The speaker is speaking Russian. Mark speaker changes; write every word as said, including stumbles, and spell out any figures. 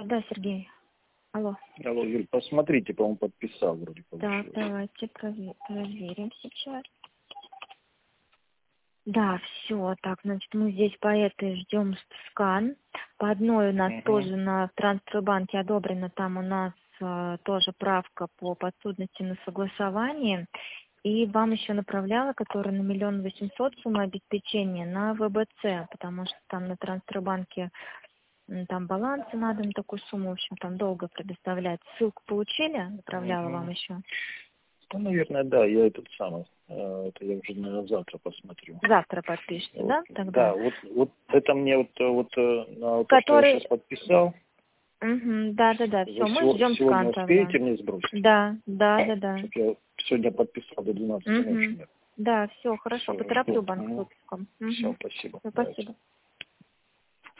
Speaker 1: Да, Сергей. Алло.
Speaker 2: Алло, Юль, посмотрите, по-моему, подписал вроде.
Speaker 1: Так, давайте проверим сейчас. Да, все. Так, значит, мы здесь по этой ждем скан. По одной у нас угу. тоже на Транстройбанке одобрено, там у нас а, тоже правка по подсудности на согласование. И вам еще направляла, которая на миллион восемьсот сумма обеспечения на ВБЦ, потому что там на Транстройбанке там балансы надо на такую сумму, в общем, там долго предоставлять. Ссылку получили? Направляла угу. вам еще.
Speaker 2: Ну, наверное, да, я этот самый, это я уже, наверное, завтра посмотрю.
Speaker 1: Завтра подпишите, вот,
Speaker 2: да?
Speaker 1: Тогда?
Speaker 2: Да, вот, вот это мне вот, вот на
Speaker 1: Который...
Speaker 2: то, что я сейчас подписал.
Speaker 1: Угу, да, да, да, все, мы ждем
Speaker 2: сегодня
Speaker 1: скан.
Speaker 2: Успеете
Speaker 1: тогда.
Speaker 2: мне сбросить?
Speaker 1: Да, да, да, да.
Speaker 2: Чтоб я сегодня подписал до двенадцати
Speaker 1: угу.
Speaker 2: ночи.
Speaker 1: Да, все, хорошо,
Speaker 2: Все,
Speaker 1: потороплю
Speaker 2: жду.
Speaker 1: банк с
Speaker 2: Угу.
Speaker 1: выпуском. Угу.
Speaker 2: Все, спасибо.
Speaker 1: Все, спасибо.